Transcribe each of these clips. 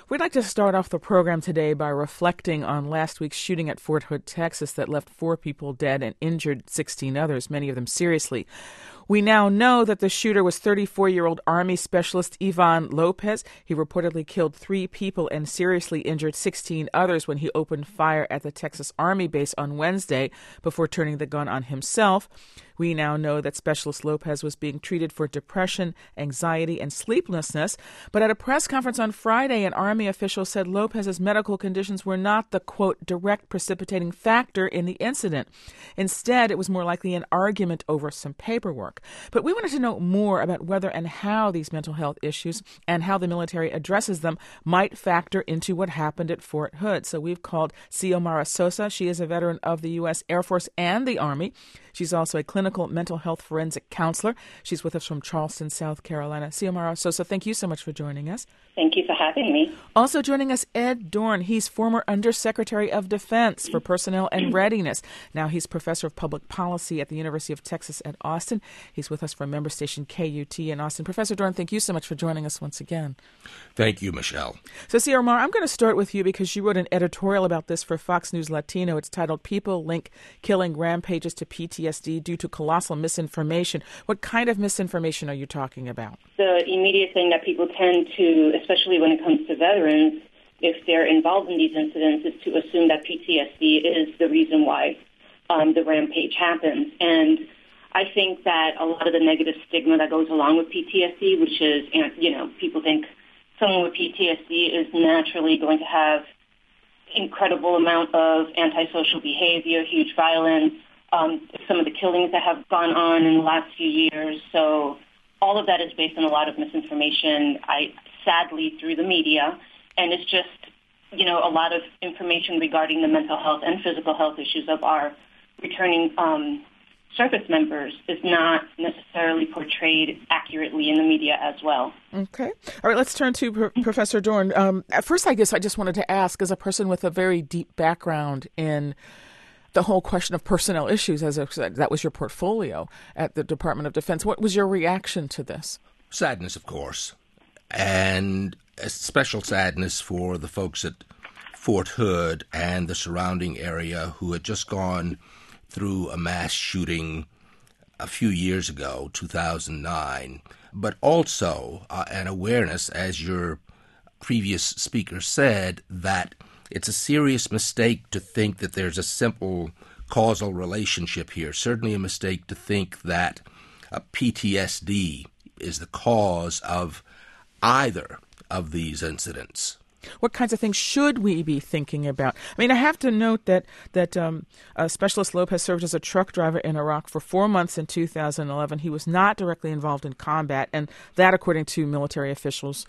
We'd like to start off the program today by reflecting on last week's shooting at Fort Hood, Texas, that left 4 people dead and injured 16 others, many of them seriously. We now know that the shooter was 34-year-old Army Specialist Ivan Lopez. He reportedly killed 3 people and seriously injured 16 others when he opened fire at the Texas Army base on Wednesday before turning the gun on himself. We now know that Specialist Lopez was being treated for depression, anxiety, and sleeplessness. But at a press conference on Friday, an Army official said Lopez's medical conditions were not the, quote, direct precipitating factor in the incident. Instead, it was more likely an argument over some paperwork. But we wanted to know more about whether and how these mental health issues and how the military addresses them might factor into what happened at Fort Hood. So we've called Xiomara Sosa. She is a veteran of the U.S. Air Force and the Army. She's also a clinical mental health forensic counselor. She's with us from Charleston, South Carolina. Xiomara Sosa, thank you so much for joining us. Thank you for having me. Also joining us, Ed Dorn. He's former Undersecretary of Defense for Personnel and Readiness. Now he's Professor of Public Policy at the University of Texas at Austin. He's with us from member station KUT in Austin. Professor Dorn, thank you so much for joining us once again. Thank you, Michelle. So, Xiomara, I'm going to start with you because you wrote an editorial about this for Fox News Latino. It's titled "People Link Killing Rampages to PTSD Due to Colossal Misinformation." What kind of misinformation are you talking about? The immediate thing that people tend to, especially when it comes to veterans, if they're involved in these incidents, is to assume that PTSD is the reason why the rampage happens. And I think that a lot of the negative stigma that goes along with PTSD, which is, people think someone with PTSD is naturally going to have incredible amount of antisocial behavior, huge violence, some of the killings that have gone on in the last few years. So all of that is based on a lot of misinformation, sadly, through the media. And it's just, a lot of information regarding the mental health and physical health issues of our returning service members is not necessarily portrayed accurately in the media as well. Okay. All right, let's turn to Professor Dorn. At first, I guess I just wanted to ask, as a person with a very deep background in the whole question of personnel issues, as I said, that was your portfolio at the Department of Defense. What was your reaction to this? Sadness, of course, and a special sadness for the folks at Fort Hood and the surrounding area who had just gone through a mass shooting a few years ago, 2009, but also an awareness, as your previous speaker said, that it's a serious mistake to think that there's a simple causal relationship here. Certainly a mistake to think that PTSD is the cause of either of these incidents. What kinds of things should we be thinking about? I mean, I have to note that Specialist Lopez served as a truck driver in Iraq for 4 months in 2011. He was not directly involved in combat, and that according to military officials.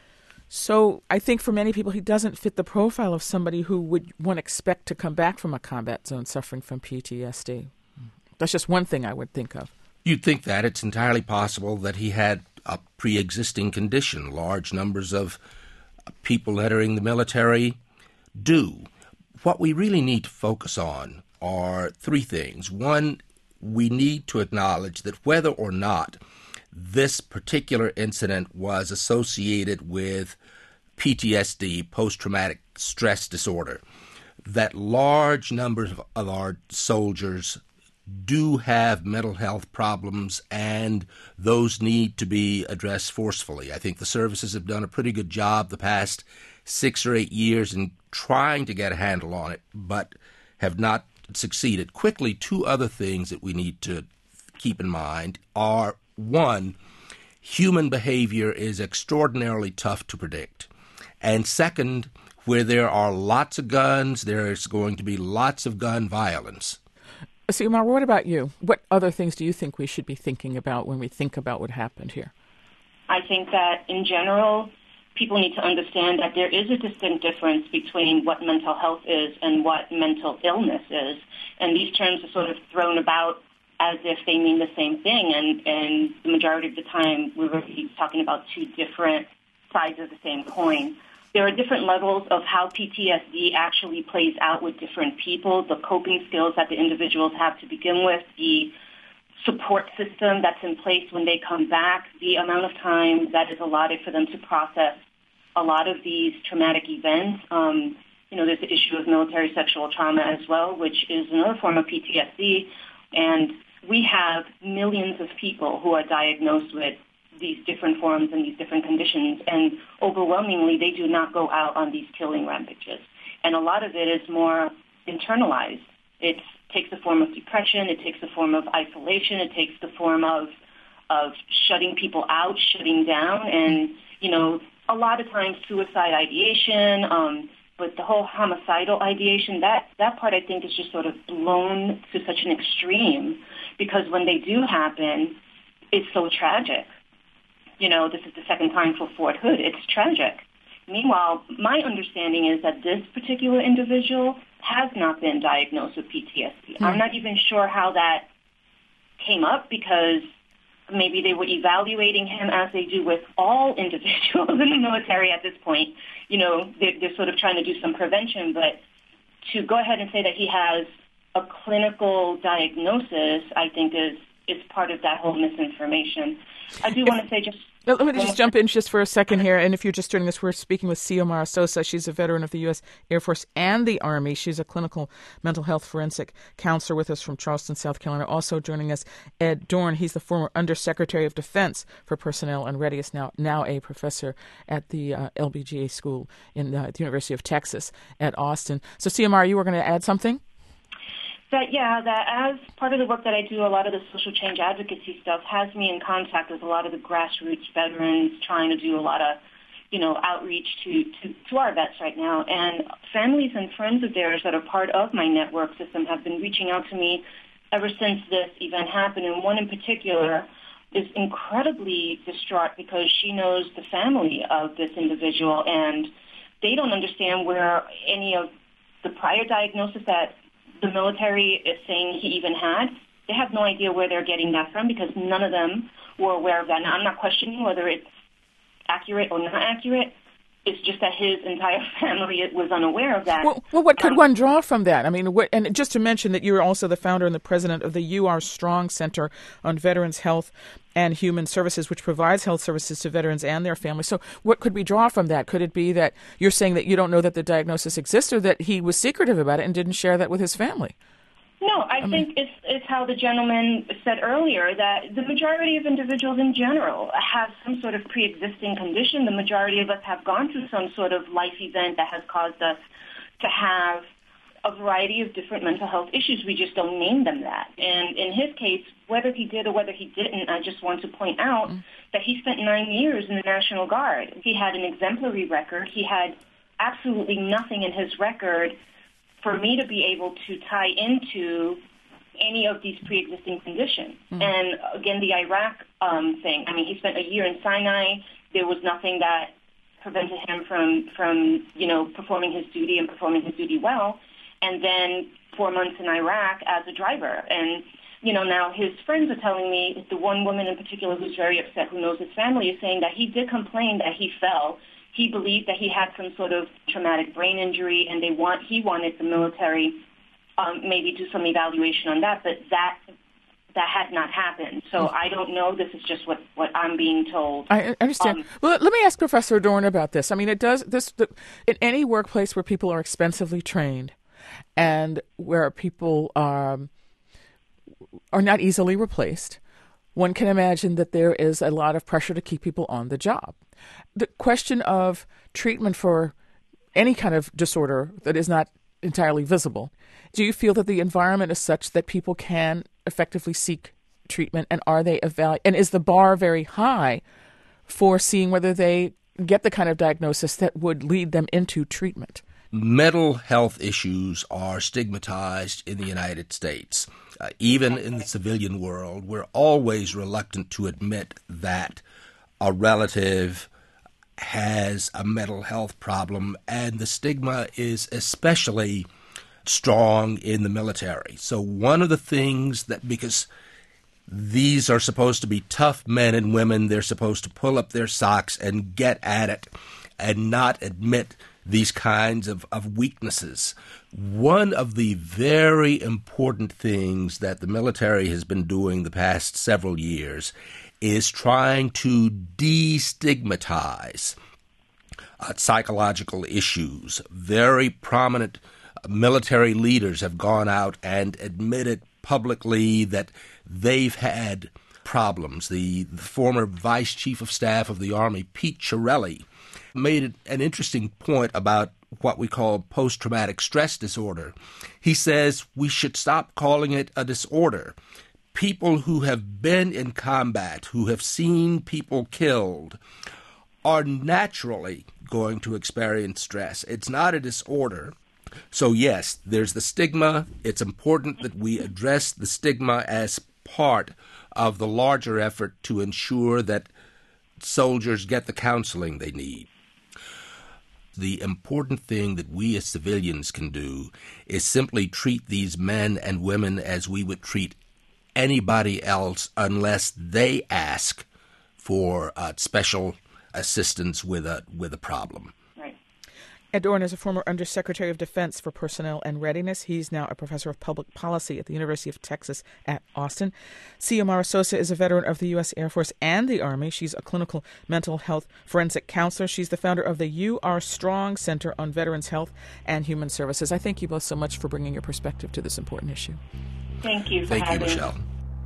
So I think for many people, he doesn't fit the profile of somebody who would one expect to come back from a combat zone suffering from PTSD. That's just one thing I would think of. You'd think that. It's entirely possible that he had a pre-existing condition. Large numbers of people entering the military do. What we really need to focus on are 3 things. One, we need to acknowledge that whether or not this particular incident was associated with PTSD, post-traumatic stress disorder, that large numbers of our soldiers do have mental health problems, and those need to be addressed forcefully. I think the services have done a pretty good job the past 6 or 8 years in trying to get a handle on it, but have not succeeded. Quickly, 2 other things that we need to keep in mind are, 1, human behavior is extraordinarily tough to predict. And second, where there are lots of guns, there is going to be lots of gun violence. Xiomara, what about you? What other things do you think we should be thinking about when we think about what happened here? I think that, in general, people need to understand that there is a distinct difference between what mental health is and what mental illness is. And these terms are sort of thrown about as if they mean the same thing. And the majority of the time, we're really talking about 2 different sides of the same coin. There are different levels of how PTSD actually plays out with different people, the coping skills that the individuals have to begin with, the support system that's in place when they come back, the amount of time that is allotted for them to process a lot of these traumatic events, there's the issue of military sexual trauma as well, which is another form of PTSD. And we have millions of people who are diagnosed with these different forms and these different conditions. And overwhelmingly, they do not go out on these killing rampages. And a lot of it is more internalized. It takes the form of depression. It takes the form of isolation. It takes the form of shutting people out, shutting down, and, a lot of times suicide ideation, but the whole homicidal ideation, that part I think is just sort of blown to such an extreme, because when they do happen, it's so tragic. This is the second time for Fort Hood. It's tragic. Meanwhile, my understanding is that this particular individual has not been diagnosed with PTSD. I'm not even sure how that came up, because maybe they were evaluating him as they do with all individuals in the military at this point. They're sort of trying to do some prevention, but to go ahead and say that he has a clinical diagnosis, I think is part of that whole misinformation. I do want to say let me just jump in just for a second here. And if you're just joining us, we're speaking with Xiomara Sosa. She's a veteran of the U.S. Air Force and the Army. She's a clinical mental health forensic counselor with us from Charleston, South Carolina. Also joining us, Ed Dorn. He's the former Undersecretary of Defense for Personnel and Readiness, now a professor at the LBGA School in the University of Texas at Austin. So, Xiomara, you were going to add something? That as part of the work that I do, a lot of the social change advocacy stuff has me in contact with a lot of the grassroots veterans, trying to do a lot of, outreach to our vets right now. And families and friends of theirs that are part of my network system have been reaching out to me ever since this event happened. And one in particular is incredibly distraught because she knows the family of this individual, and they don't understand where any of the prior diagnosis that the military is saying he even had. They have no idea where they're getting that from, because none of them were aware of that. Now, I'm not questioning whether it's accurate or not accurate. It's just that his entire family was unaware of that. Well, what could one draw from that? I mean, and just to mention that you're also the founder and the president of the You Are Strong Center on Veterans Health and Human Services, which provides health services to veterans and their families. So what could we draw from that? Could it be that you're saying that you don't know that the diagnosis exists, or that he was secretive about it and didn't share that with his family? No, I think it's how the gentleman said earlier, that the majority of individuals in general have some sort of pre-existing condition. The majority of us have gone through some sort of life event that has caused us to have a variety of different mental health issues. We just don't name them that. And in his case, whether he did or whether he didn't, I just want to point out that he spent 9 years in the National Guard. He had an exemplary record. He had absolutely nothing in his record for me to be able to tie into any of these pre-existing conditions. And again, the Iraq thing, I mean, he spent a year in Sinai. There was nothing that prevented him from performing his duty and performing his duty well. And then 4 months in Iraq as a driver. And, now his friends are telling me, the one woman in particular who's very upset, who knows his family, is saying that he did complain that he fell. He believed that he had some sort of traumatic brain injury, and he wanted the military maybe do some evaluation on that, but that had not happened. So I don't know. This is just what I'm being told. I understand. Well, let me ask Professor Dorn about this. I mean, it does this in any workplace where people are expensively trained and where people are not easily replaced. One can imagine that there is a lot of pressure to keep people on the job. The question of treatment for any kind of disorder that is not entirely visible, do you feel that the environment is such that people can effectively seek treatment, and are they and is the bar very high for seeing whether they get the kind of diagnosis that would lead them into treatment? Mental health issues are stigmatized in the United States. Even in the civilian world, we're always reluctant to admit that a relative has a mental health problem, and the stigma is especially strong in the military. So one of the things because these are supposed to be tough men and women, they're supposed to pull up their socks and get at it and not admit these kinds of weaknesses. One of the very important things that the military has been doing the past several years is trying to destigmatize psychological issues. Very prominent military leaders have gone out and admitted publicly that they've had problems. The former Vice Chief of Staff of the Army, Pete Chiarelli, made an interesting point about what we call post-traumatic stress disorder. He says we should stop calling it a disorder. People who have been in combat, who have seen people killed, are naturally going to experience stress. It's not a disorder. So yes, there's the stigma. It's important that we address the stigma as part of the larger effort to ensure that soldiers get the counseling they need. The important thing that we as civilians can do is simply treat these men and women as we would treat anybody else unless they ask for special assistance with a problem. Ed Doran is a former Undersecretary of Defense for Personnel and Readiness. He's now a professor of public policy at the University of Texas at Austin. Xiomara Sosa is a veteran of the U.S. Air Force and the Army. She's a clinical mental health forensic counselor. She's the founder of the You Are Strong Center on Veterans Health and Human Services. I thank you both so much for bringing your perspective to this important issue. Thank you for having me. Thank you, Michelle.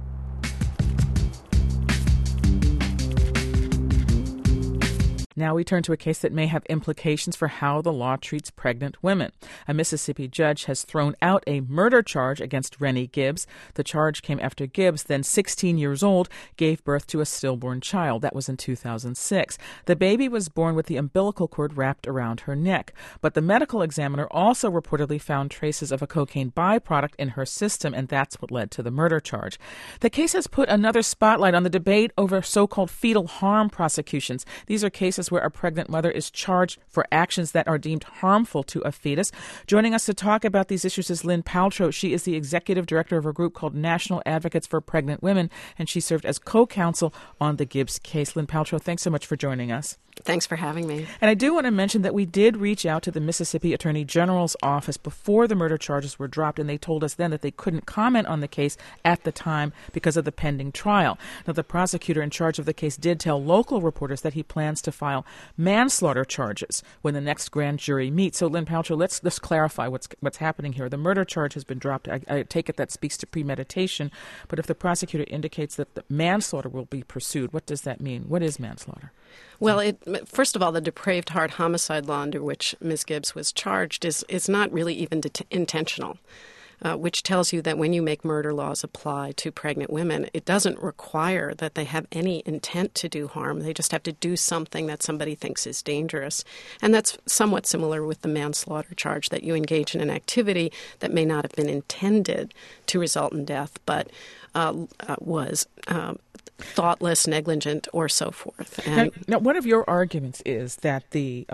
Now we turn to a case that may have implications for how the law treats pregnant women. A Mississippi judge has thrown out a murder charge against Rennie Gibbs. The charge came after Gibbs, then 16 years old, gave birth to a stillborn child. That was in 2006. The baby was born with the umbilical cord wrapped around her neck. But the medical examiner also reportedly found traces of a cocaine byproduct in her system, and that's what led to the murder charge. The case has put another spotlight on the debate over so-called fetal harm prosecutions. These are cases where a pregnant mother is charged for actions that are deemed harmful to a fetus. Joining us to talk about these issues is Lynn Paltrow. She is the executive director of a group called National Advocates for Pregnant Women, and she served as co-counsel on the Gibbs case. Lynn Paltrow, thanks so much for joining us. Thanks for having me. And I do want to mention that we did reach out to the Mississippi Attorney General's office before the murder charges were dropped, and they told us then that they couldn't comment on the case at the time because of the pending trial. Now, the prosecutor in charge of the case did tell local reporters that he plans to file manslaughter charges when the next grand jury meets. So, Lynn Paltrow, let's clarify what's happening here. The murder charge has been dropped. I take it that speaks to premeditation, but if the prosecutor indicates that the manslaughter will be pursued, what does that mean? What is manslaughter? Well, first of all, the depraved heart homicide law under which Ms. Gibbs was charged is not really even intentional, which tells you that when you make murder laws apply to pregnant women, it doesn't require that they have any intent to do harm. They just have to do something that somebody thinks is dangerous. And that's somewhat similar with the manslaughter charge, that you engage in an activity that may not have been intended to result in death, but was thoughtless, negligent, or so forth. And now, one of your arguments is that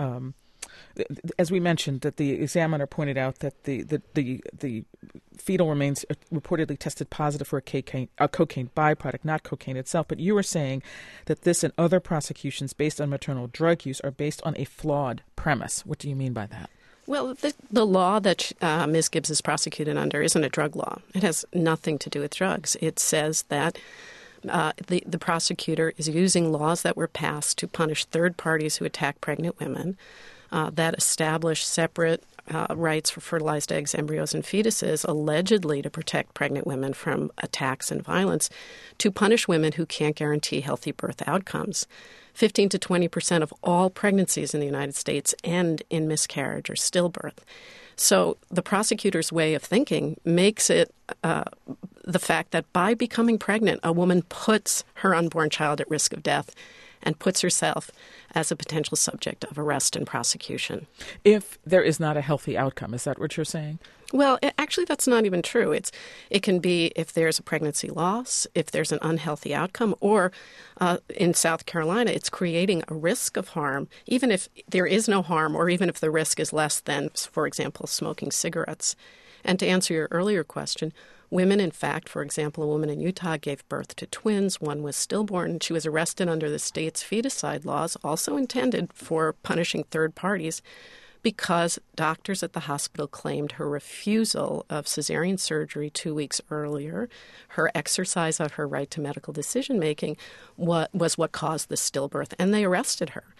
as we mentioned, that the examiner pointed out that the fetal remains reportedly tested positive for a cocaine byproduct, not cocaine itself. But you were saying that this and other prosecutions based on maternal drug use are based on a flawed premise. What do you mean by that? Well, the law that Ms. Gibbs is prosecuted under isn't a drug law. It has nothing to do with drugs. It says that the prosecutor is using laws that were passed to punish third parties who attack pregnant women, that establish separate rights for fertilized eggs, embryos, and fetuses, allegedly to protect pregnant women from attacks and violence, to punish women who can't guarantee healthy birth outcomes. 15 to 20% of all pregnancies in the United States end in miscarriage or stillbirth. So the prosecutor's way of thinking makes it the fact that by becoming pregnant, a woman puts her unborn child at risk of death and puts herself as a potential subject of arrest and prosecution. If there is not a healthy outcome, is that what you're saying? Well, actually, that's not even true. It can be if there's a pregnancy loss, if there's an unhealthy outcome, or in South Carolina, it's creating a risk of harm, even if there is no harm or even if the risk is less than, for example, smoking cigarettes. And to answer your earlier question, women, in fact, for example, a woman in Utah gave birth to twins. One was stillborn. She was arrested under the state's feticide laws, also intended for punishing third parties, because doctors at the hospital claimed her refusal of cesarean surgery 2 weeks earlier, her exercise of her right to medical decision-making, was what caused the stillbirth, and they arrested her.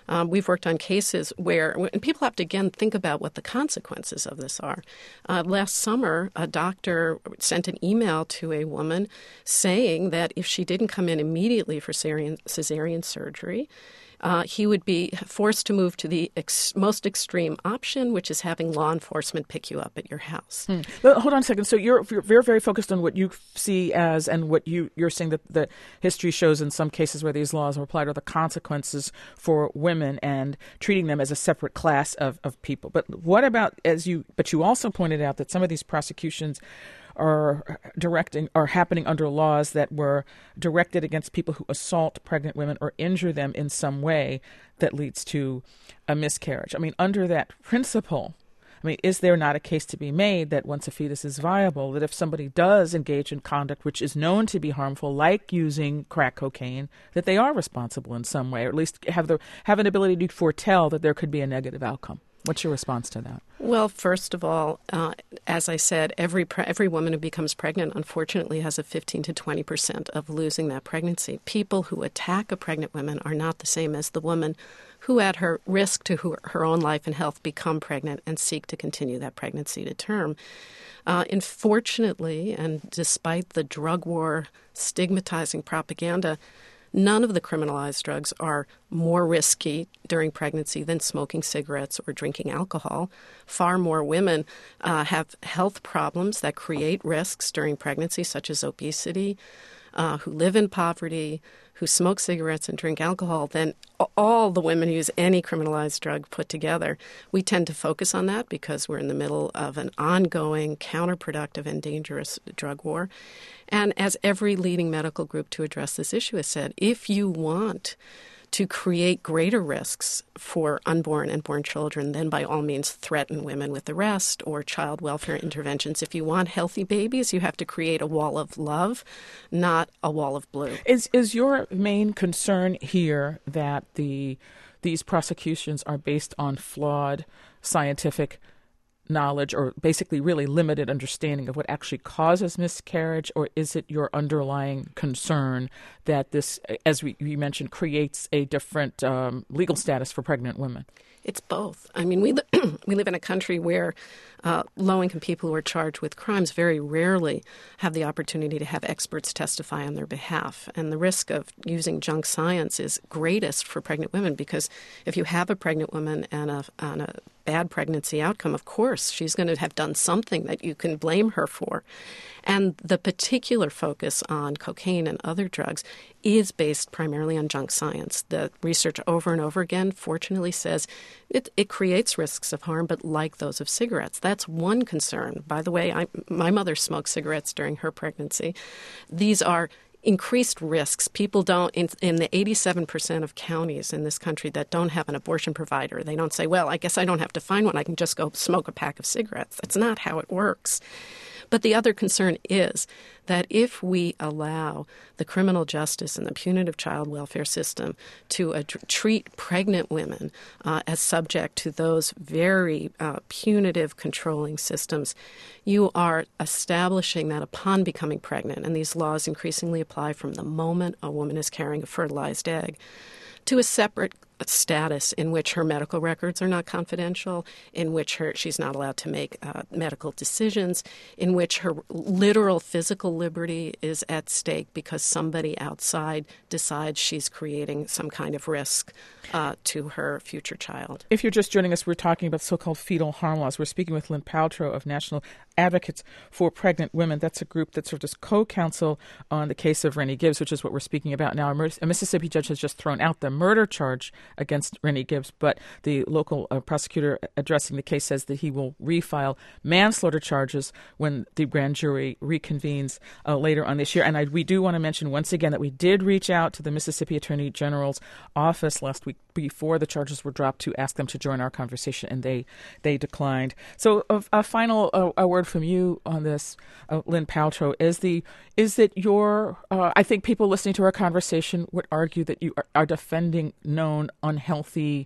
We've worked on cases where, and people have to, again, think about what the consequences of this are. Last summer, a doctor sent an email to a woman saying that if she didn't come in immediately for cesarean surgery, he would be forced to move to the most extreme option, which is having law enforcement pick you up at your house. Well, hold on a second. So you're very focused on what you see as, and what you're saying that the history shows in some cases where these laws are applied, are the consequences for women and treating them as a separate class of people. But what about, but you also pointed out that some of these prosecutions are happening under laws that were directed against people who assault pregnant women or injure them in some way that leads to a miscarriage. I mean, under that principle, is there not a case to be made that once a fetus is viable, that if somebody does engage in conduct which is known to be harmful, like using crack cocaine, that they are responsible in some way, or at least have an ability to foretell that there could be a negative outcome? What's your response to that? Well, first of all, as I said, every woman who becomes pregnant, unfortunately, has a 15 to 20% of losing that pregnancy. People who attack a pregnant woman are not the same as the woman who, at her risk to her own life and health, become pregnant and seek to continue that pregnancy to term. Unfortunately, and despite the drug war stigmatizing propaganda, none of the criminalized drugs are more risky during pregnancy than smoking cigarettes or drinking alcohol. Far more women have health problems that create risks during pregnancy, such as obesity, who live in poverty, who smoke cigarettes and drink alcohol, than all the women who use any criminalized drug put together. We tend to focus on that because we're in the middle of an ongoing, counterproductive, and dangerous drug war. And as every leading medical group to address this issue has said, if you want to create greater risks for unborn and born children, then by all means threaten women with arrest or child welfare interventions. If you want healthy babies, you have to create a wall of love, not a wall of blue. Is your main concern here that these prosecutions are based on flawed scientific knowledge, or basically really limited understanding of what actually causes miscarriage, or is it your underlying concern that this, as we mentioned, creates a different legal status for pregnant women? It's both. I mean, we live in a country where low-income people who are charged with crimes very rarely have the opportunity to have experts testify on their behalf. And the risk of using junk science is greatest for pregnant women, because if you have a pregnant woman and a bad pregnancy outcome, of course, she's going to have done something that you can blame her for. And the particular focus on cocaine and other drugs is based primarily on junk science. The research over and over again, fortunately, says it creates risks of harm, but like those of cigarettes. That's one concern. By the way, my mother smoked cigarettes during her pregnancy. These are increased risks. People don't, in the 87% of counties in this country that don't have an abortion provider, they don't say, well, I guess I don't have to find one. I can just go smoke a pack of cigarettes. That's not how it works. But the other concern is that if we allow the criminal justice and the punitive child welfare system to treat pregnant women as subject to those very punitive controlling systems, you are establishing that upon becoming pregnant, and these laws increasingly apply from the moment a woman is carrying a fertilized egg, to a separate status in which her medical records are not confidential, in which she's not allowed to make medical decisions, in which her literal physical liberty is at stake because somebody outside decides she's creating some kind of risk to her future child. If you're just joining us, we're talking about so-called fetal harm laws. We're speaking with Lynn Paltrow of National Advocates for Pregnant Women. That's a group that served as co-counsel on the case of Rennie Gibbs, which is what we're speaking about now. A Mississippi judge has just thrown out the murder charge against Rennie Gibbs, but the local prosecutor addressing the case says that he will refile manslaughter charges when the grand jury reconvenes later on this year. And we do want to mention once again that we did reach out to the Mississippi Attorney General's office last week before the charges were dropped to ask them to join our conversation, and they declined. So a final word from you on this, Lynn Paltrow, is that your I think people listening to our conversation would argue that you are defending known unhealthy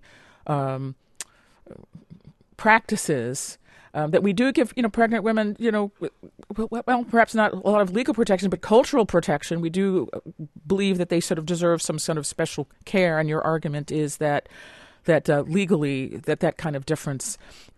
practices that we do give, pregnant women, well, perhaps not a lot of legal protection, but cultural protection. We do believe that they sort of deserve some sort of special care. And your argument is that that legally that kind of difference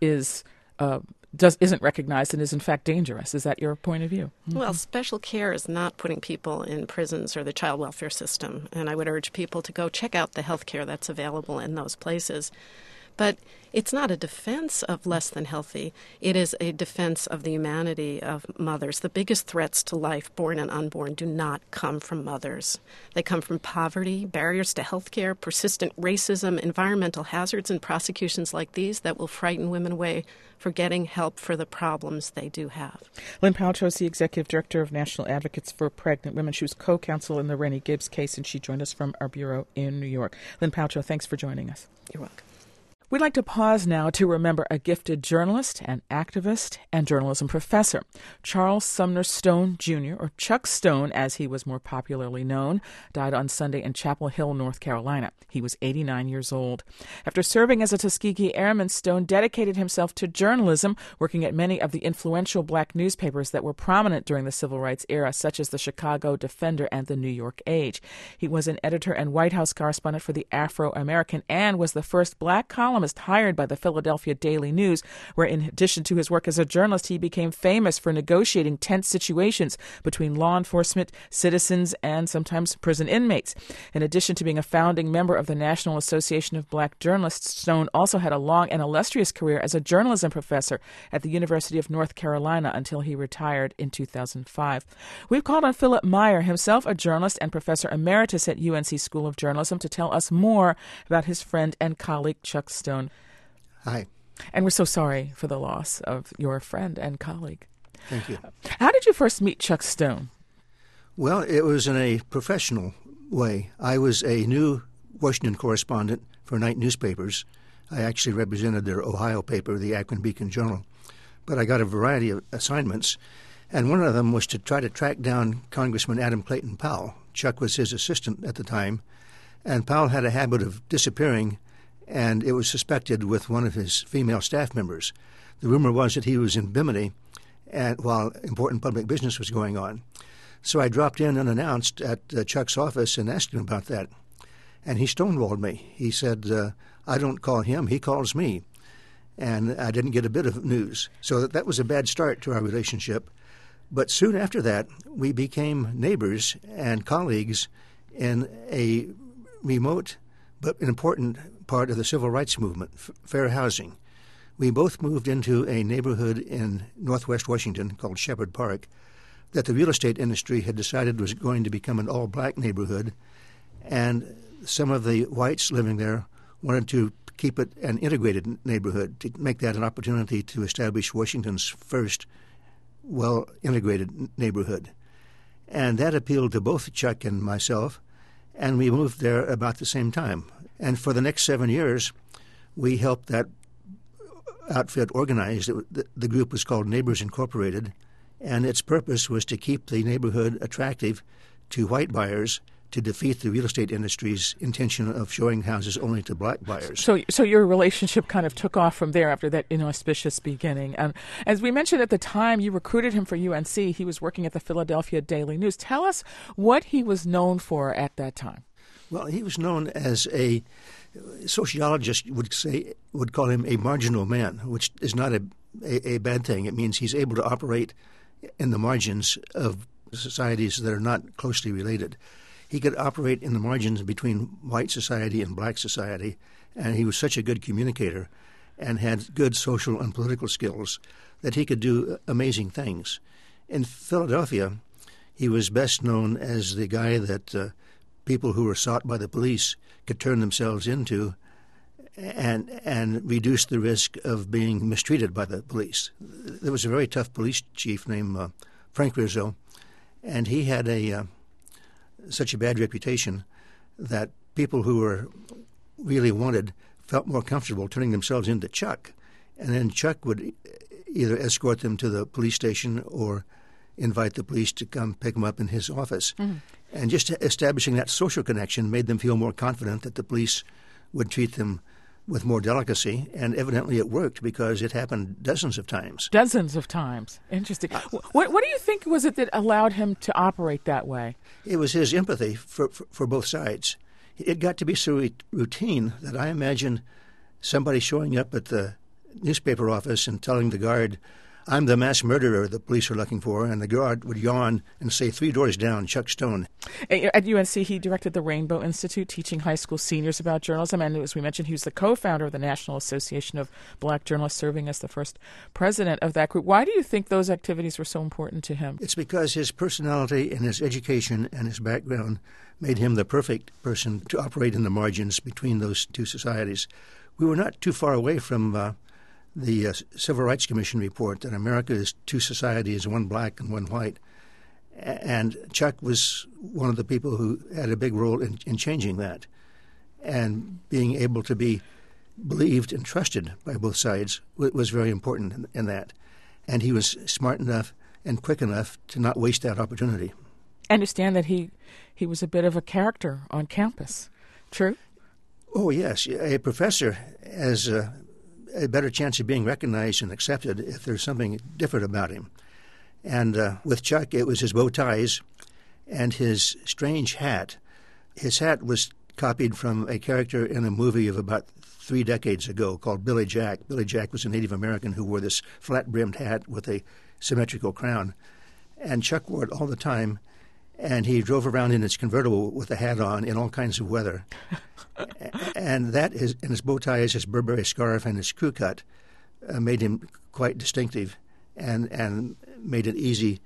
isn't recognized and is in fact dangerous. Is that your point of view? Mm-hmm. Well, special care is not putting people in prisons or the child welfare system, and I would urge people to go check out the health care that's available in those places. But it's not a defense of less than healthy. It is a defense of the humanity of mothers. The biggest threats to life, born and unborn, do not come from mothers. They come from poverty, barriers to health care, persistent racism, environmental hazards, and prosecutions like these that will frighten women away for getting help for the problems they do have. Lynn Paltrow is the Executive Director of National Advocates for Pregnant Women. She was co-counsel in the Rennie Gibbs case, and she joined us from our bureau in New York. Lynn Paltrow, thanks for joining us. You're welcome. We'd like to pause now to remember a gifted journalist and activist and journalism professor. Charles Sumner Stone, Jr., or Chuck Stone, as he was more popularly known, died on Sunday in Chapel Hill, North Carolina. He was 89 years old. After serving as a Tuskegee Airman, Stone dedicated himself to journalism, working at many of the influential black newspapers that were prominent during the Civil Rights era, such as the Chicago Defender and the New York Age. He was an editor and White House correspondent for the Afro-American and was the first black columnist hired by the Philadelphia Daily News, where in addition to his work as a journalist, he became famous for negotiating tense situations between law enforcement, citizens, and sometimes prison inmates. In addition to being a founding member of the National Association of Black Journalists, Stone also had a long and illustrious career as a journalism professor at the University of North Carolina until he retired in 2005. We've called on Philip Meyer, himself a journalist and professor emeritus at UNC School of Journalism, to tell us more about his friend and colleague Chuck Stone. Hi. And we're so sorry for the loss of your friend and colleague. Thank you. How did you first meet Chuck Stone? Well, it was in a professional way. I was a new Washington correspondent for night newspapers. I actually represented their Ohio paper, the Akron Beacon Journal. But I got a variety of assignments, and one of them was to try to track down Congressman Adam Clayton Powell. Chuck was his assistant at the time, and Powell had a habit of disappearing, and it was suspected with one of his female staff members. The rumor was that he was in Bimini while important public business was going on. So I dropped in unannounced at Chuck's office and asked him about that. And he stonewalled me. He said, I don't call him, he calls me. And I didn't get a bit of news. So that was a bad start to our relationship. But soon after that, we became neighbors and colleagues in a remote but an important part of the civil rights movement, fair housing. We both moved into a neighborhood in northwest Washington called Shepherd Park that the real estate industry had decided was going to become an all-black neighborhood, and some of the whites living there wanted to keep it an integrated neighborhood, to make that an opportunity to establish Washington's first well-integrated neighborhood. And that appealed to both Chuck and myself, and we moved there about the same time. And for the next 7 years, we helped that outfit organize. The group was called Neighbors Incorporated, and its purpose was to keep the neighborhood attractive to white buyers, to defeat the real estate industry's intention of showing houses only to black buyers. So your relationship kind of took off from there after that inauspicious beginning. As we mentioned at the time, you recruited him for UNC. He was working at the Philadelphia Daily News. Tell us what he was known for at that time. Well, he was known as a sociologist would call him a marginal man, which is not a bad thing. It means he's able to operate in the margins of societies that are not closely related. He could operate in the margins between white society and black society, and he was such a good communicator and had good social and political skills that he could do amazing things. In Philadelphia, he was best known as the guy that people who were sought by the police could turn themselves into and reduce the risk of being mistreated by the police. There was a very tough police chief named Frank Rizzo, and he had such a bad reputation that people who were really wanted felt more comfortable turning themselves into Chuck. And then Chuck would either escort them to the police station or invite the police to come pick them up in his office. Mm-hmm. And just establishing that social connection made them feel more confident that the police would treat them with more delicacy, and evidently it worked because it happened dozens of times. Dozens of times. Interesting. What do you think was it that allowed him to operate that way? It was his empathy for both sides. It got to be so routine that I imagine somebody showing up at the newspaper office and telling the guard, "I'm the mass murderer the police are looking for," and the guard would yawn and say, "3 doors down, Chuck Stone." At UNC, he directed the Rainbow Institute, teaching high school seniors about journalism. And as we mentioned, he was the co-founder of the National Association of Black Journalists, serving as the first president of that group. Why do you think those activities were so important to him? It's because his personality and his education and his background made him the perfect person to operate in the margins between those two societies. We were not too far away from the Civil Rights Commission report that America is 2 societies, 1 black and 1 white. And Chuck was one of the people who had a big role in changing that. And being able to be believed and trusted by both sides was very important in that. And he was smart enough and quick enough to not waste that opportunity. I understand that he was a bit of a character on campus. True? Oh, yes. A professor has a better chance of being recognized and accepted if there's something different about him. And with Chuck, it was his bow ties and his strange hat. His hat was copied from a character in a movie of about 3 decades ago called Billy Jack. Billy Jack was a Native American who wore this flat-brimmed hat with a symmetrical crown. And Chuck wore it all the time, and he drove around in his convertible with the hat on in all kinds of weather. And that is, and his bow ties, his Burberry scarf, and his crew cut made him quite distinctive, and made it easy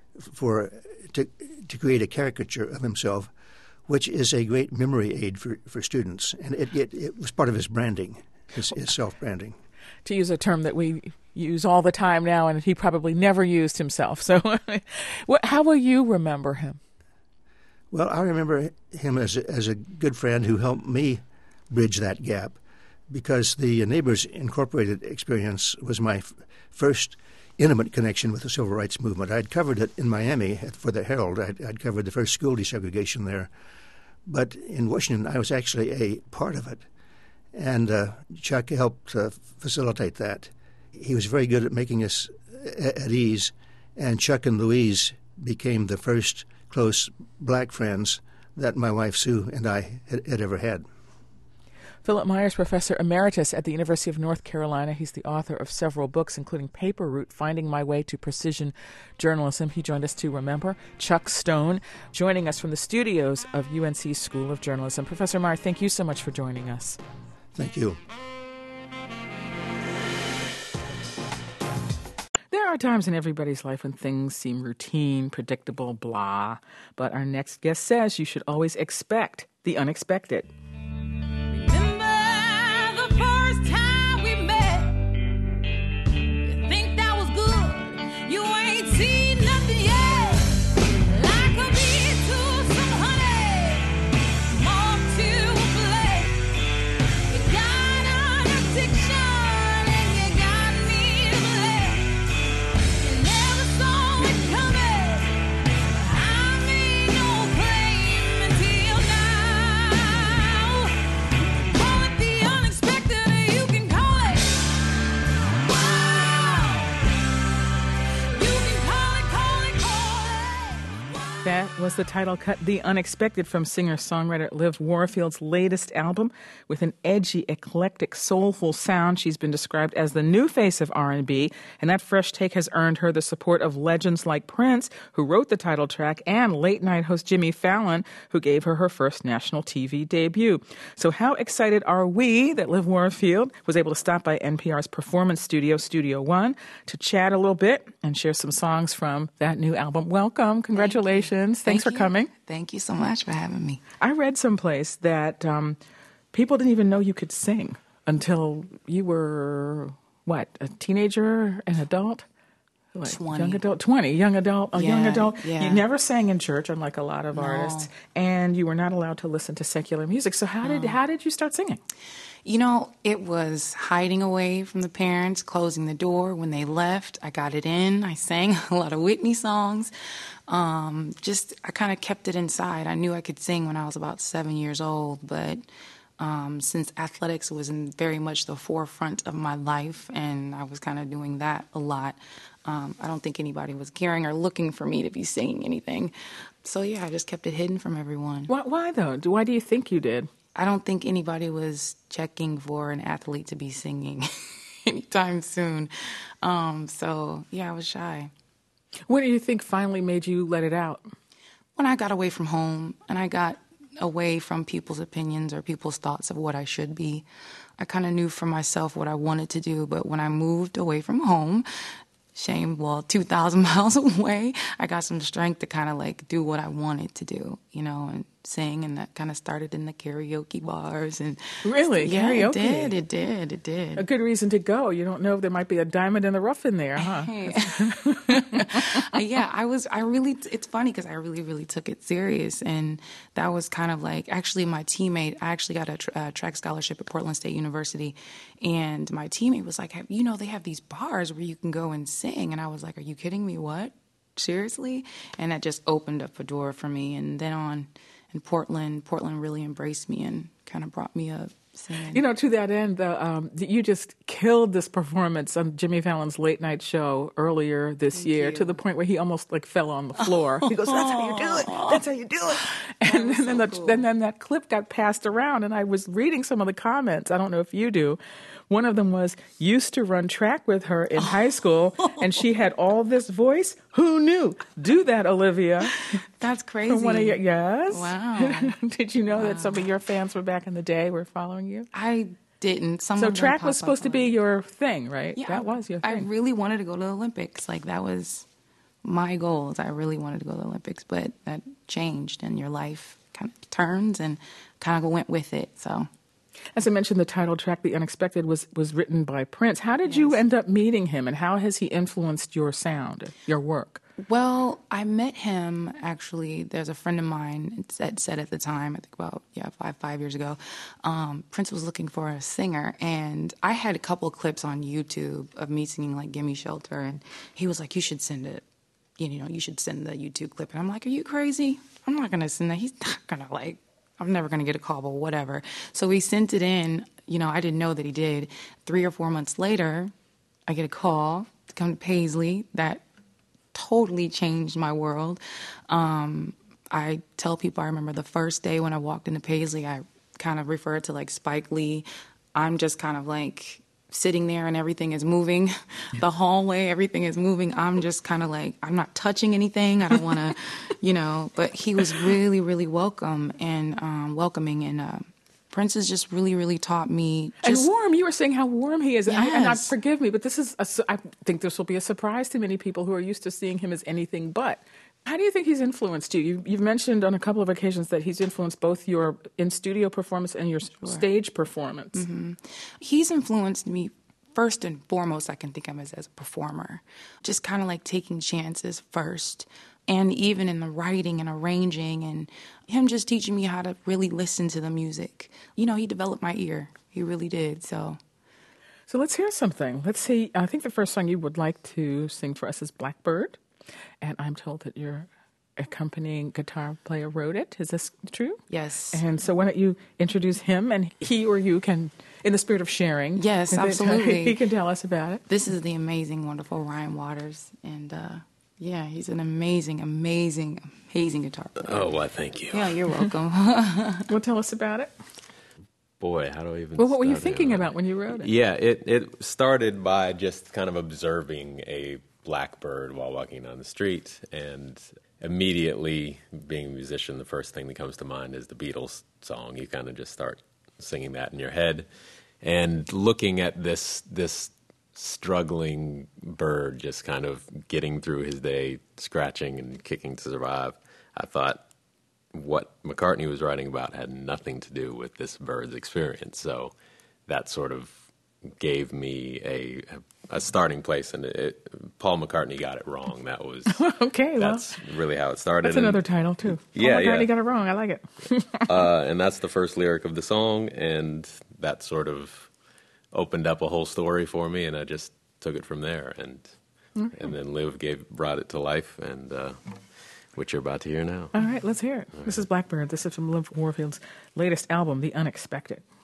to create a caricature of himself, which is a great memory aid for students. And it was part of his branding, his self-branding. To use a term that we use all the time now, and he probably never used himself. So how will you remember him? Well, I remember him as a good friend who helped me bridge that gap, because the Neighbors Incorporated experience was my first intimate connection with the civil rights movement. I'd covered it in Miami for the Herald. I'd covered the first school desegregation there. But in Washington, I was actually a part of it. And Chuck helped facilitate that. He was very good at making us at ease, and Chuck and Louise became the first close black friends that my wife Sue and I had ever had. Philip Myers, Professor Emeritus at the University of North Carolina. He's the author of several books, including Paper Route, Finding My Way to Precision Journalism. He joined us to remember Chuck Stone, joining us from the studios of UNC School of Journalism. Professor Myers, thank you so much for joining us. Thank you. There are times in everybody's life when things seem routine, predictable, blah. But our next guest says you should always expect the unexpected. That was the title cut, The Unexpected, from singer-songwriter Liv Warfield's latest album. With an edgy, eclectic, soulful sound, she's been described as the new face of R&B, and that fresh take has earned her the support of legends like Prince, who wrote the title track, and late-night host Jimmy Fallon, who gave her first national TV debut. So how excited are we that Liv Warfield was able to stop by NPR's performance studio, Studio One, to chat a little bit and share some songs from that new album. Welcome. Congratulations. Thanks for coming. Thank you so much for having me. I read someplace that people didn't even know you could sing until you were, a teenager, an adult? 20. Young adult, 20, young adult, young adult. Yeah. You never sang in church, unlike a lot of artists, and you were not allowed to listen to secular music. So how did you start singing? You know, it was hiding away from the parents, closing the door. When they left, I got it in. I sang a lot of Whitney songs. I kind of kept it inside. I knew I could sing when I was about 7 years old, but since athletics was in very much the forefront of my life, and I was kind of doing that a lot. I don't think anybody was caring or looking for me to be singing anything. So, yeah, I just kept it hidden from everyone. Why, though? Why do you think you did? I don't think anybody was checking for an athlete to be singing anytime soon. So, yeah, I was shy. What do you think finally made you let it out? When I got away from home and I got away from people's opinions or people's thoughts of what I should be, I kind of knew for myself what I wanted to do. But when I moved away from home, 2,000 miles away, I got some strength to kind of like do what I wanted to do, and sing, and that kind of started in the karaoke bars. And really? Yeah, karaoke? It did. A good reason to go. You don't know if there might be a diamond in the rough in there, huh? Yeah, it's funny because I really took it serious. And that was kind of like, actually my teammate, I actually got a track scholarship at Portland State University. And my teammate was like, they have these bars where you can go and sing. And I was like, are you kidding me? What? Seriously? And that just opened up a door for me. And then in Portland really embraced me and kind of brought me up singing. To that end, you just killed this performance on Jimmy Fallon's late night show earlier this year, to the point where he almost like fell on the floor. He goes, "That's how you do it. That's how you do it." And then that clip got passed around, and I was reading some of the comments. I don't know if you do. One of them was, used to run track with her in high school, and she had all this voice. Who knew? Do that, Olivia. That's crazy. Yes? Wow. Did you know that some of your fans were back in the day were following you? I didn't. So track was supposed to be your thing, right? Yeah, that was your thing. I really wanted to go to the Olympics. Like, that was my goals. I really wanted to go to the Olympics, but that changed, and your life kind of turns and kind of went with it, so... As I mentioned, the title track, The Unexpected, was written by Prince. How did you end up meeting him, and how has he influenced your sound, your work? Well, I met him, actually. There's a friend of mine that said at the time, I think about 5 years ago, Prince was looking for a singer, and I had a couple of clips on YouTube of me singing like Gimme Shelter, and he was like, you should send it. You should send the YouTube clip. And I'm like, are you crazy? I'm not going to send that. He's not going to I'm never going to get a call, but whatever. So we sent it in. I didn't know that he did. 3 or 4 months later, I get a call to come to Paisley. That totally changed my world. I tell people I remember the first day when I walked into Paisley, I kind of refer to like Spike Lee. I'm just kind of like sitting there and everything is moving. The hallway, everything is moving. I'm just kind of like, I'm not touching anything. I don't want to, but he was really, really welcoming. And Prince has just really, really taught me. And warm. You were saying how warm he is. Yes. And forgive me, but I think this will be a surprise to many people who are used to seeing him as anything but. How do you think he's influenced you? You've mentioned on a couple of occasions that he's influenced both your in-studio performance and your stage performance. Mm-hmm. He's influenced me first and foremost. I can think of him as a performer, just kind of like taking chances first, and even in the writing and arranging, and him just teaching me how to really listen to the music. He developed my ear. He really did. So let's hear something. Let's see. I think the first song you would like to sing for us is Blackbird. And I'm told that your accompanying guitar player wrote it. Is this true? Yes. And so why don't you introduce him, and he or you can, in the spirit of sharing. Yes, absolutely. He can tell us about it. This is the amazing, wonderful Ryan Waters. And he's an amazing guitar player. Oh, well, thank you. Yeah, you're welcome. Well, tell us about it. Boy, how do I even Well, what were you thinking about when you wrote it? Yeah, it started by just kind of observing a blackbird while walking down the street, and immediately, being a musician, the first thing that comes to mind is the Beatles song. You kind of just start singing that in your head, and looking at this struggling bird just kind of getting through his day, scratching and kicking to survive. I thought what McCartney was writing about had nothing to do with this bird's experience, so that sort of gave me a starting place, and Paul McCartney got it wrong. That was okay. That's really how it started. That's another title too. Paul McCartney got it wrong. I like it. And that's the first lyric of the song, and that sort of opened up a whole story for me, and I just took it from there, and then Liv brought it to life, and which you're about to hear now. All right, let's hear it. This is Blackbird. This is from Liv Warfield's latest album, The Unexpected.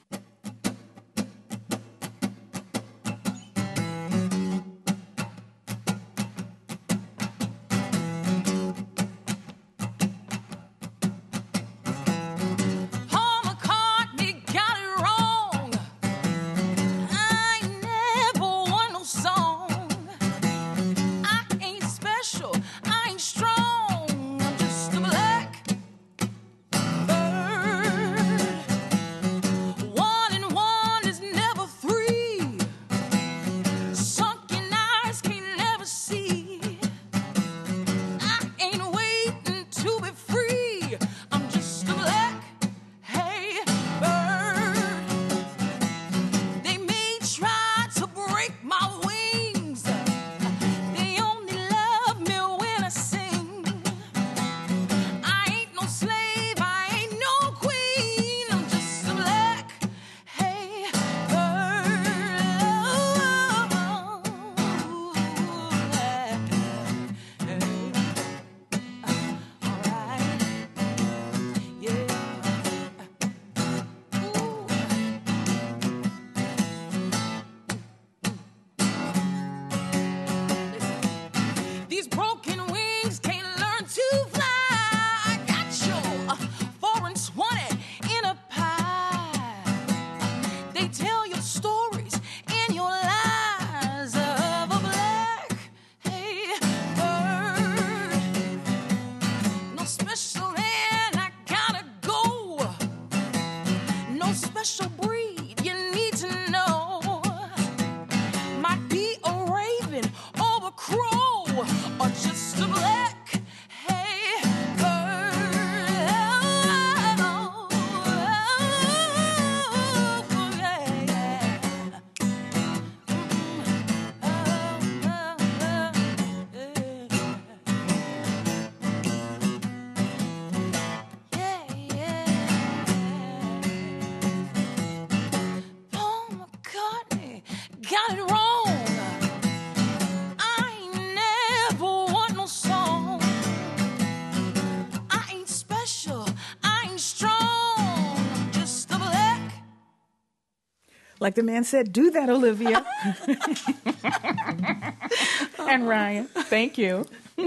These broken wings can't learn to fly. I got your 4 and 20 in a pie. They tell your stories and your lies of a black bird. No special land, I gotta go. No special breed you need to know. Might be a raven or a crow or just a black bird. Paul McCartney got it wrong. I ain't never want no song. I ain't special, I ain't strong, just a black. Like the man said, do that, Olivia. And Ryan, thank you.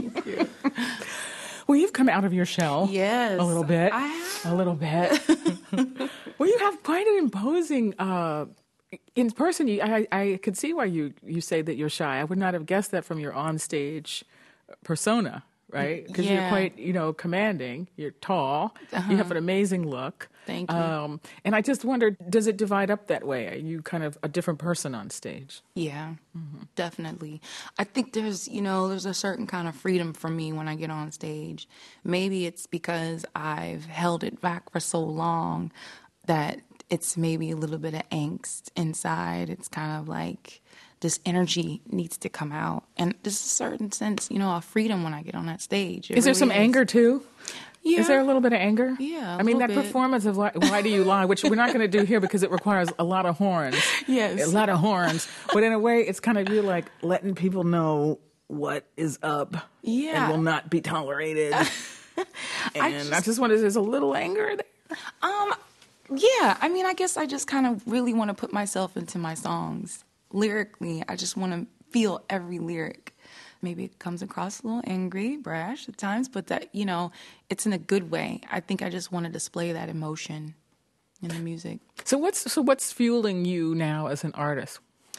Well, you've come out of your shell. Yes, A little bit. I have. A little bit. Well, you have quite an imposing in person. I could see why you say that you're shy. I would not have guessed that from your onstage persona, right? Because you're Yeah. quite, commanding. You're tall. You have an amazing look. Thank you. And I just wondered, does it divide up that way? Are you kind of a different person on stage? Yeah, definitely. I think there's a certain kind of freedom for me when I get on stage. Maybe it's because I've held it back for so long that it's maybe a little bit of angst inside. It's kind of like this energy needs to come out. And there's a certain sense, a freedom when I get on that stage. It Is there really some anger too? Yeah. Is there a little bit of anger? Yeah, a I mean, that little bit. performance of Why Do You Lie, which we're not going to do here because it requires a lot of horns. Yes. A lot of horns. But in a way, it's kind of you like letting people know what is up Yeah. and will not be tolerated. And I just wonder, there's a little anger there. Yeah, I mean, I guess I just kind of really want to put myself into my songs. Lyrically, I just want to feel every lyric. Maybe it comes across a little angry, brash at times, but that, it's in a good way. I think I just want to display that emotion in the music. So what's fueling you now as an artist?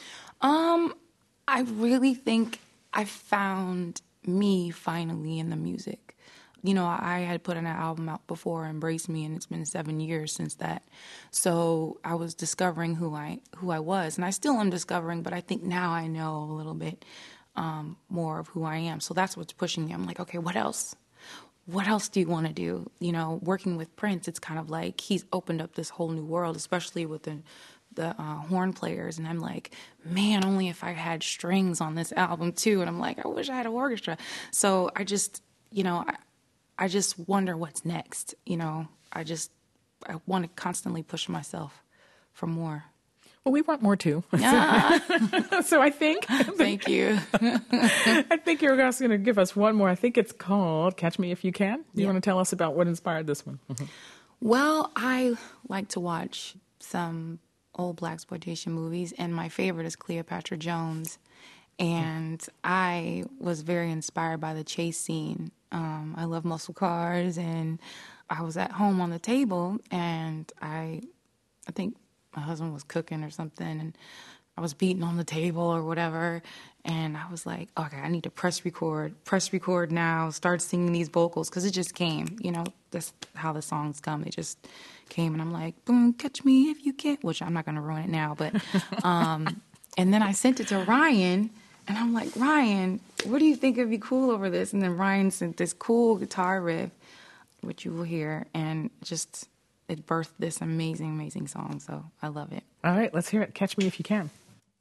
I really think I found me finally in the music. I had put an album out before, Embrace Me, and it's been 7 years since that. So I was discovering who I was, and I still am discovering, but I think now I know a little bit more of who I am. So that's what's pushing me. I'm like, okay, what else? What else do you want to do? Working with Prince, it's kind of like he's opened up this whole new world, especially with the horn players. And I'm like, man, only if I had strings on this album too. And I'm like, I wish I had an orchestra. So I just, I just wonder what's next. I want to constantly push myself for more. Well, we want more too. Yeah. So I think. Thank you. I think you're just going to give us one more. I think it's called Catch Me If You Can. You want to tell us about what inspired this one? Well, I like to watch some old blaxploitation movies, and my favorite is Cleopatra Jones. And I was very inspired by the chase scene. I love muscle cars, and I was at home on the table, and I think my husband was cooking or something, and I was beating on the table or whatever, and I was like, okay, I need to press record now, start singing these vocals, because it just came, that's how the songs come. They just came, and I'm like, boom, catch me if you can, which I'm not going to ruin it now, but, and then I sent it to Ryan, and I'm like, Ryan, what do you think would be cool over this? And then Ryan sent this cool guitar riff, which you will hear, and just it birthed this amazing, amazing song. So I love it. All right, let's hear it. Catch Me If You Can.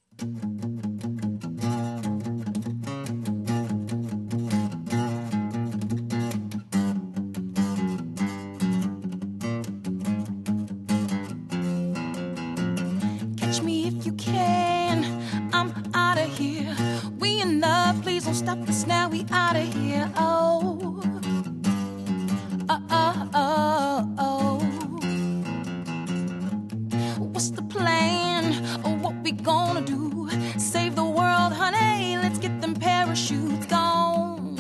Catch me if you can. I'm out of here. We in love. Please don't stop us now. We out of here. Oh. What's the plan? What we gonna do? Save the world, honey. Let's get them parachutes gone.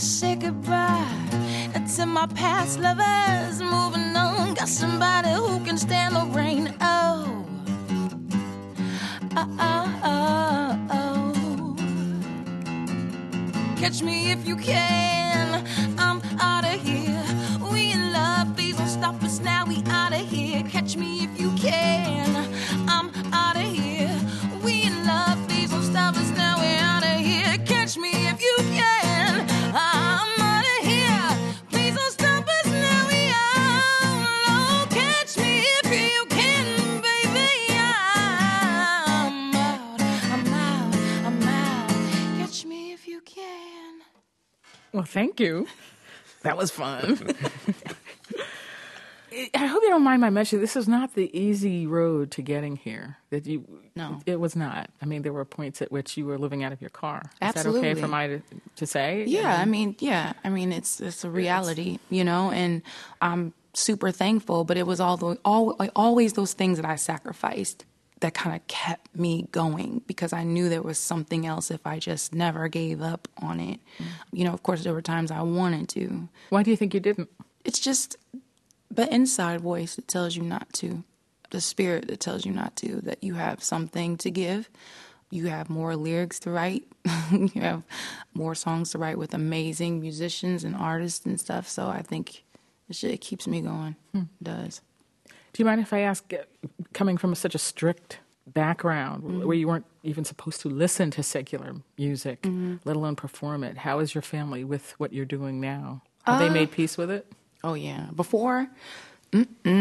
say goodbye to my past lovers, moving on. Got somebody who can stand the rain. Oh, oh, oh, oh, oh. Catch me if you can. I'm out of here. We in love, please don't stop us now. We out of here. Catch me if you can. I'm out of here. We in love, please don't stop us now. We out of here. Catch me if you can. I'm out of here. Please don't stop us now. We out. Catch me if you can, baby. I'm out. I'm out. I'm out. Catch me if you can. Well, thank you. That was fun. I hope you don't mind my mentioning this is not the easy road to getting here. No. It was not. I mean, there were points at which you were living out of your car. Absolutely. Is that okay for me to say? Yeah, I mean, it's a reality, you know, and I'm super thankful, but it was always those things that I sacrificed that kind of kept me going, because I knew there was something else if I just never gave up on it. You know, of course, there were times I wanted to. Why do you think you didn't? It's just the inside voice that tells you not to, the spirit that tells you not to, that you have something to give. You have more lyrics to write. You have more songs to write with amazing musicians and artists and stuff. So I think it keeps me going. It does. Do you mind if I ask, coming from such a strict background where you weren't even supposed to listen to secular music, let alone perform it, how is your family with what you're doing now? Have they made peace with it? Oh, yeah. Before, before,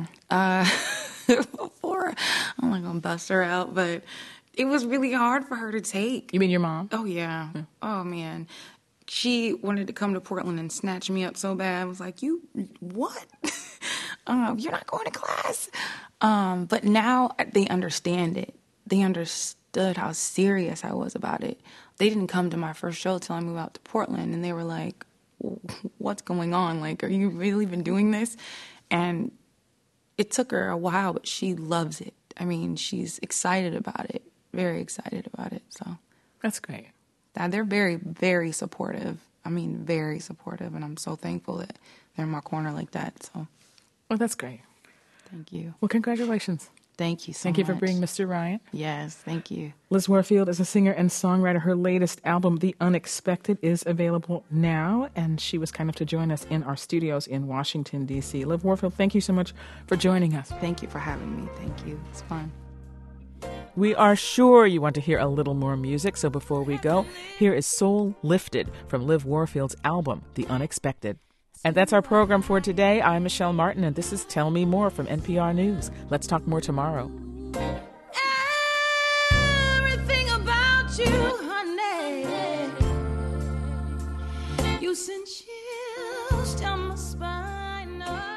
I'm not going to bust her out, but it was really hard for her to take. You mean your mom? Oh, yeah. Oh, man. She wanted to come to Portland and snatch me up so bad. I was like, you, what? You're not going to class. But now they understand it. They understood how serious I was about it. They didn't come to my first show till I moved out to Portland, and they were like, what's going on? Like, are you really been doing this? And it took her a while, but she loves it. I mean, she's excited about it, very excited about it. So that's great. They're very, very supportive. I mean, very supportive, and I'm so thankful that they're in my corner like that. So, well, that's great. Thank you. Well, congratulations. Thank you so much. Thank you for being Mr. Ryan. Yes, thank you. Liz Warfield is a singer and songwriter. Her latest album, The Unexpected, is available now, and she was kind enough to join us in our studios in Washington, D.C. Liz Warfield, thank you so much for joining us. Thank you for having me. Thank you. It's fun. We are sure you want to hear a little more music, so before we go, here is Soul Lifted from Liv Warfield's album, The Unexpected. And that's our program for today. I'm Michelle Martin, and this is Tell Me More from NPR News. Let's talk more tomorrow. Everything about you, honey, you send chills down my spine.